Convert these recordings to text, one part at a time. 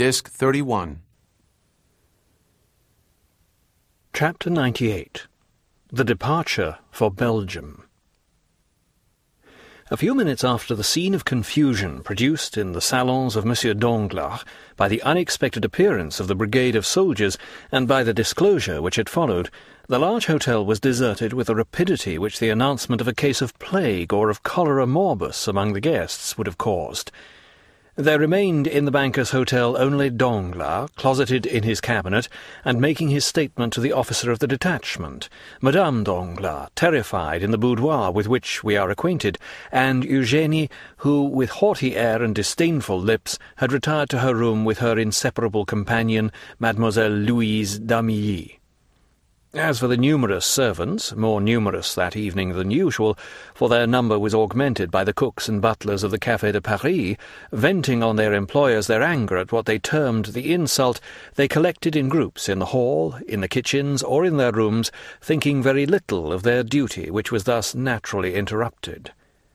Disc 31. Chapter 98. The Departure for Belgium. A few minutes after the scene of confusion produced in the salons of Monsieur Danglars by the unexpected appearance of the brigade of soldiers and by the disclosure which had followed, the large hotel was deserted with a rapidity which the announcement of a case of plague or of cholera morbus among the guests would have caused. There remained in the banker's hotel only Danglars, closeted in his cabinet, and making his statement to the officer of the detachment, Madame Danglars, terrified in the boudoir with which we are acquainted, and Eugénie, who, with haughty air and disdainful lips, had retired to her room with her inseparable companion, Mademoiselle Louise d'Armilly. As for the numerous servants, more numerous that evening than usual, for their number was augmented by the cooks and butlers of the Café de Paris, venting on their employers their anger at what they termed the insult, they collected in groups in the hall, in the kitchens, or in their rooms, thinking very little of their duty, which was thus naturally interrupted.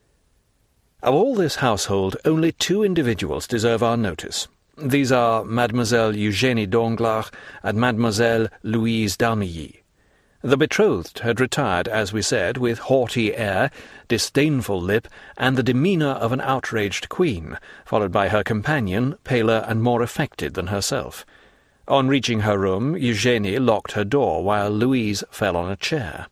Of all this household, only two individuals deserve our notice. These are Mademoiselle Eugénie Danglars and Mademoiselle Louise d'Armilly. The betrothed had retired, as we said, with haughty air, disdainful lip, and the demeanour of an outraged queen, followed by her companion, paler and more affected than herself. On reaching her room, Eugénie locked her door, while Louise fell on a chair.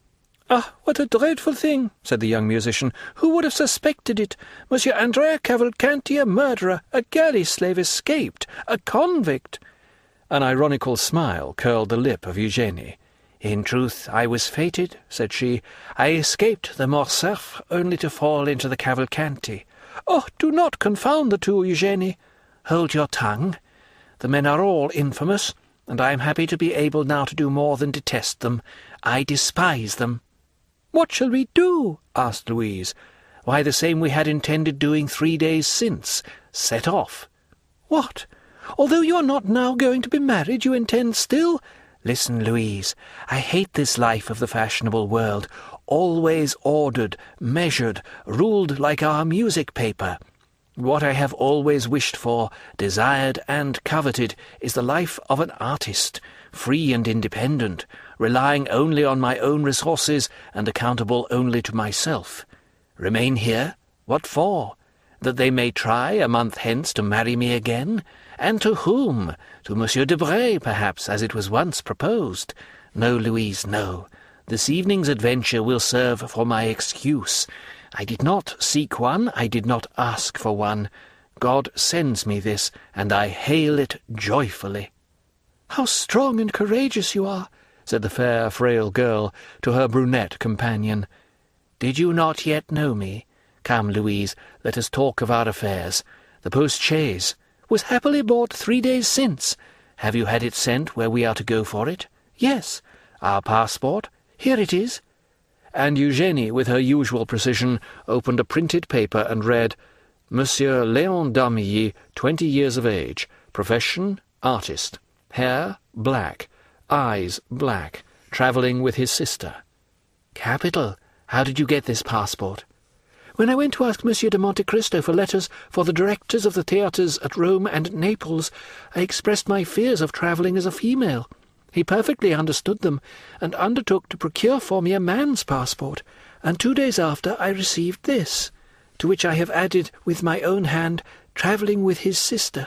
"Ah, what a dreadful thing!" said the young musician. "Who would have suspected it? Monsieur Andrea Cavalcanti, a murderer, a galley slave escaped, a convict!" An ironical smile curled the lip of Eugénie. "In truth, I was fated," said she. "I escaped the Morcerf only to fall into the Cavalcanti." "Oh, do not confound the two, Eugénie." "Hold your tongue. The men are all infamous, and I am happy to be able now to do more than detest them. I despise them." "What shall we do?" asked Louise. "Why, the same we had intended doing 3 days since. Set off." "What? Although you are not now going to be married, you intend still—" "Listen, Louise, I hate this life of the fashionable world, always ordered, measured, ruled like our music paper. What I have always wished for, desired and coveted, is the life of an artist, free and independent, relying only on my own resources and accountable only to myself. Remain here? What for? That they may try a month hence to marry me again? And to whom? To Monsieur Debray, perhaps, as it was once proposed. No, Louise, no. This evening's adventure will serve for my excuse. I did not seek one, I did not ask for one. God sends me this, and I hail it joyfully." "How strong and courageous you are," said the fair, frail girl to her brunette companion. "Did you not yet know me? Come, Louise, let us talk of our affairs. The post-chaise was happily bought 3 days since. Have you had it sent where we are to go for it?" "Yes." "Our passport?" "Here it is." And Eugénie, with her usual precision, opened a printed paper and read, "Monsieur Léon d'Armilly, 20 years of age. Profession, artist. Hair, black. Eyes, black. Travelling with his sister." "Capital. How did you get this passport?" "When I went to ask Monsieur de Monte Cristo for letters for the directors of the theatres at Rome and Naples, I expressed my fears of travelling as a female. He perfectly understood them, and undertook to procure for me a man's passport, and 2 days after I received this, to which I have added with my own hand, travelling with his sister."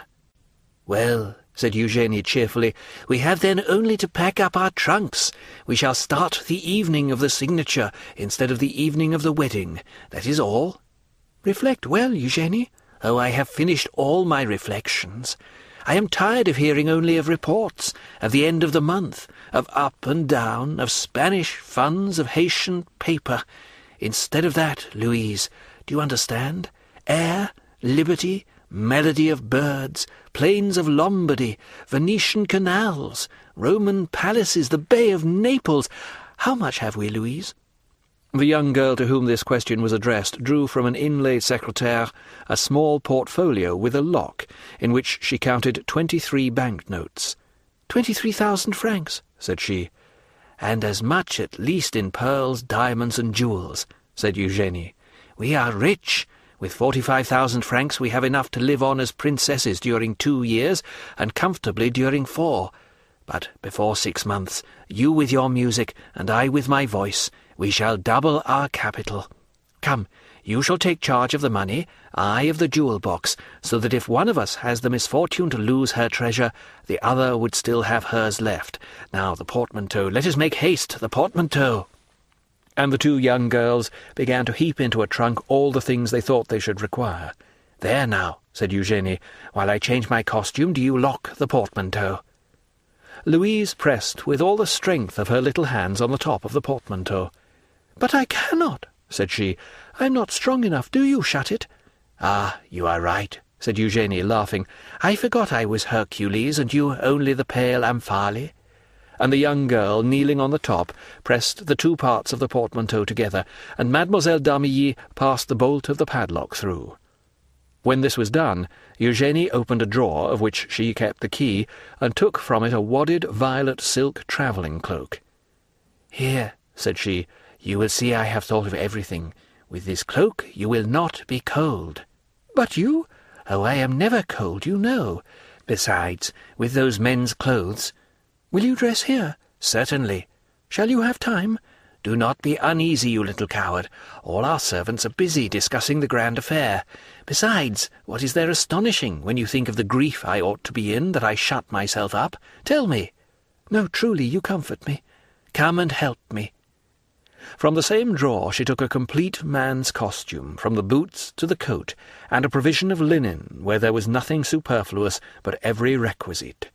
"Well," said Eugénie cheerfully, "we have then only to pack up our trunks. We shall start the evening of the signature instead of the evening of the wedding. That is all." "Reflect well, Eugénie." "Oh, I have finished all my reflections. I am tired of hearing only of reports, of the end of the month, of up and down, of Spanish funds, of Haitian paper. Instead of that, Louise, do you understand? Air, liberty, melody of birds, plains of Lombardy, Venetian canals, Roman palaces, the Bay of Naples. How much have we, Louise?" The young girl to whom this question was addressed drew from an inlaid secrétaire a small portfolio with a lock, in which she counted 23 banknotes. 23,000 francs, said she. "And as much at least in pearls, diamonds, and jewels," said Eugénie. "We are rich, With 45,000 francs we have enough to live on as princesses during 2 years, and comfortably during 4. But before 6 months, you with your music, and I with my voice, we shall double our capital. Come, you shall take charge of the money, I of the jewel box, so that if one of us has the misfortune to lose her treasure, the other would still have hers left. Now the portmanteau, let us make haste, the portmanteau." And the 2 young girls began to heap into a trunk all the things they thought they should require. "There now," said Eugenie, "while I change my costume, do you lock the portmanteau." Louise pressed with all the strength of her little hands on the top of the portmanteau. "But I cannot," said she. "I am not strong enough. Do you shut it?" "Ah, you are right," said Eugenie, laughing. "I forgot I was Hercules, and you only the pale Omphale." And the young girl, kneeling on the top, pressed the 2 parts of the portmanteau together, and Mademoiselle d'Armilly passed the bolt of the padlock through. When this was done, Eugenie opened a drawer of which she kept the key, and took from it a wadded violet silk travelling cloak. "Here," said she, "you will see I have thought of everything. With this cloak you will not be cold." "But you—" "Oh, I am never cold, you know. Besides, with those men's clothes—" "Will you dress here?" "Certainly." "Shall you have time?" "Do not be uneasy, you little coward. All our servants are busy discussing the grand affair. Besides, what is there astonishing when you think of the grief I ought to be in that I shut myself up? Tell me." "No, truly, you comfort me." "Come and help me." From the same drawer she took a complete man's costume, from the boots to the coat, and a provision of linen where there was nothing superfluous but every requisite.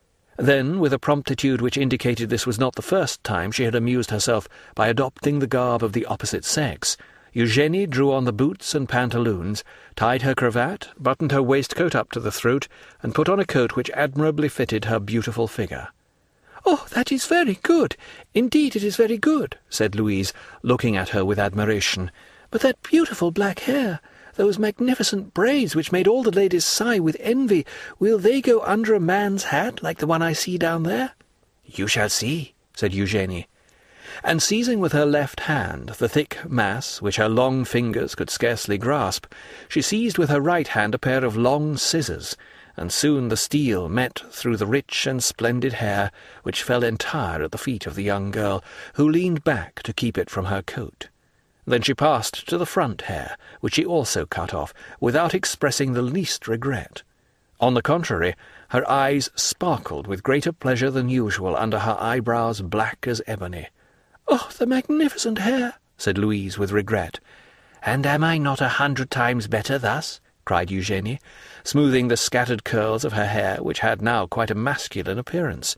Then, with a promptitude which indicated this was not the first time she had amused herself by adopting the garb of the opposite sex, Eugenie drew on the boots and pantaloons, tied her cravat, buttoned her waistcoat up to the throat, and put on a coat which admirably fitted her beautiful figure. "Oh, that is very good. Indeed, it is very good," said Louise, looking at her with admiration. "But that beautiful black hair, those magnificent braids which made all the ladies sigh with envy, will they go under a man's hat like the one I see down there?" "You shall see," said Eugenie. And seizing with her left hand the thick mass which her long fingers could scarcely grasp, she seized with her right hand a pair of long scissors, and soon the steel met through the rich and splendid hair, which fell entire at the feet of the young girl, who leaned back to keep it from her coat. Then she passed to the front hair, which she also cut off, without expressing the least regret. On the contrary, her eyes sparkled with greater pleasure than usual under her eyebrows black as ebony. "Oh, the magnificent hair!" said Louise with regret. "And am I not 100 times better thus?" cried Eugenie, smoothing the scattered curls of her hair, which had now quite a masculine appearance.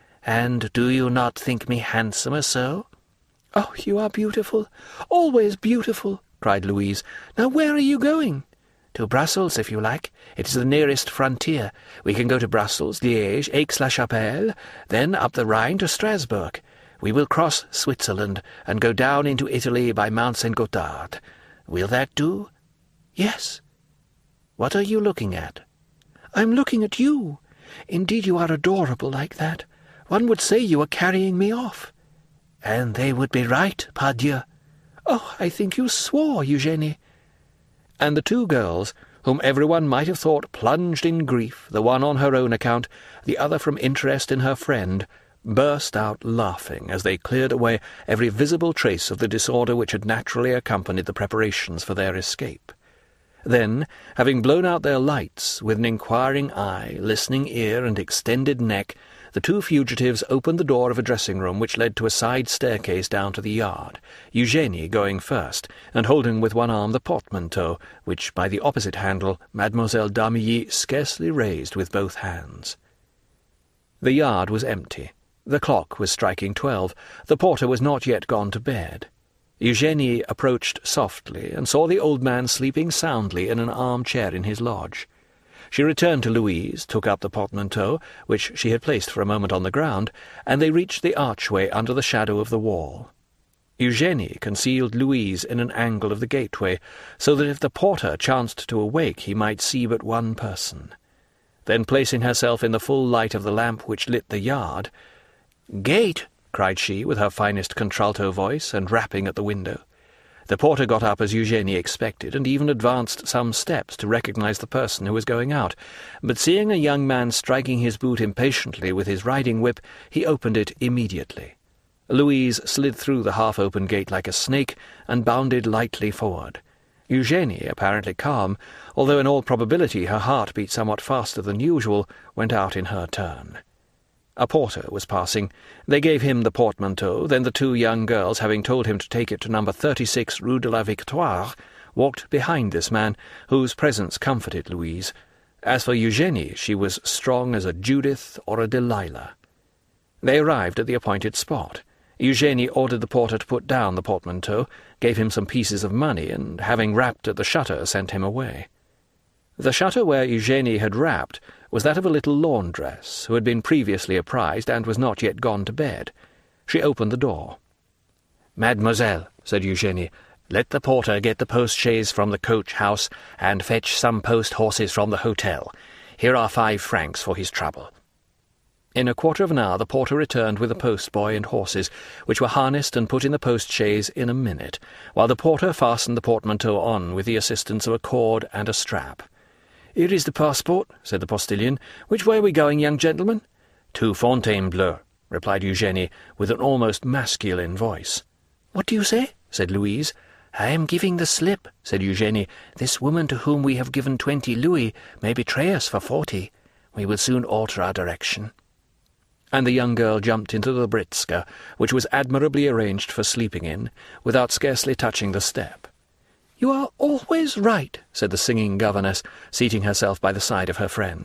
"And do you not think me handsomer so?" "Oh, you are beautiful, always beautiful," cried Louise. "Now where are you going?" "To Brussels, if you like. It is the nearest frontier. We can go to Brussels, Liège, Aix-la-Chapelle, then up the Rhine to Strasbourg. We will cross Switzerland and go down into Italy by Mount Saint-Gothard. Will that do?" "Yes." "What are you looking at?" "I'm looking at you. Indeed, you are adorable like that. One would say you were carrying me off." "And they would be right, pardieu." "Oh, I think you swore, Eugenie." And the 2 girls, whom everyone might have thought plunged in grief, the one on her own account, the other from interest in her friend, burst out laughing as they cleared away every visible trace of the disorder which had naturally accompanied the preparations for their escape. Then, having blown out their lights, with an inquiring eye, listening ear, and extended neck, the 2 fugitives opened the door of a dressing-room which led to a side staircase down to the yard, Eugenie going first, and holding with one arm the portmanteau, which, by the opposite handle, Mademoiselle d'Armilly scarcely raised with both hands. The yard was empty. The clock was striking 12. The porter was not yet gone to bed. Eugenie approached softly, and saw the old man sleeping soundly in an arm-chair in his lodge. She returned to Louise, took up the portmanteau, which she had placed for a moment on the ground, and they reached the archway under the shadow of the wall. Eugenie concealed Louise in an angle of the gateway, so that if the porter chanced to awake he might see but one person. Then, placing herself in the full light of the lamp which lit the yard, "Gate!" cried she, with her finest contralto voice, and rapping at the window. The porter got up as Eugénie expected, and even advanced some steps to recognize the person who was going out, but seeing a young man striking his boot impatiently with his riding-whip, he opened it immediately. Louise slid through the half-open gate like a snake and bounded lightly forward. Eugénie, apparently calm, although in all probability her heart beat somewhat faster than usual, went out in her turn. A porter was passing. They gave him the portmanteau, then the two young girls, having told him to take it to number 36 Rue de la Victoire, walked behind this man, whose presence comforted Louise. As for Eugénie, she was strong as a Judith or a Delilah. They arrived at the appointed spot. Eugénie ordered the porter to put down the portmanteau, gave him some pieces of money, and, having rapped at the shutter, sent him away. The shutter where Eugénie had rapped was that of a little laundress, who had been previously apprised and was not yet gone to bed. She opened the door. "Mademoiselle," said Eugénie, "let the porter get the post-chaise from the coach-house and fetch some post-horses from the hotel. Here are 5 francs for his trouble." In a quarter of an hour the porter returned with a post-boy and horses, which were harnessed and put in the post-chaise in a minute, while the porter fastened the portmanteau on with the assistance of a cord and a strap. "Here is the passport," said the postilion. "Which way are we going, young gentleman?" "To Fontainebleau," replied Eugénie, with an almost masculine voice. "What do you say?" said Louise. "I am giving the slip," said Eugénie. "This woman to whom we have given 20 louis may betray us for 40. We will soon alter our direction." And the young girl jumped into the britska, which was admirably arranged for sleeping in, without scarcely touching the step. "You are always right," said the singing governess, seating herself by the side of her friend.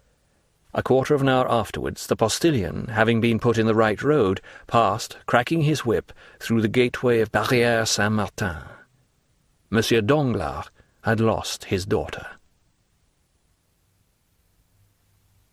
A quarter of an hour afterwards, the postilion, having been put in the right road, passed, cracking his whip, through the gateway of Barrière Saint-Martin. Monsieur Danglars had lost his daughter.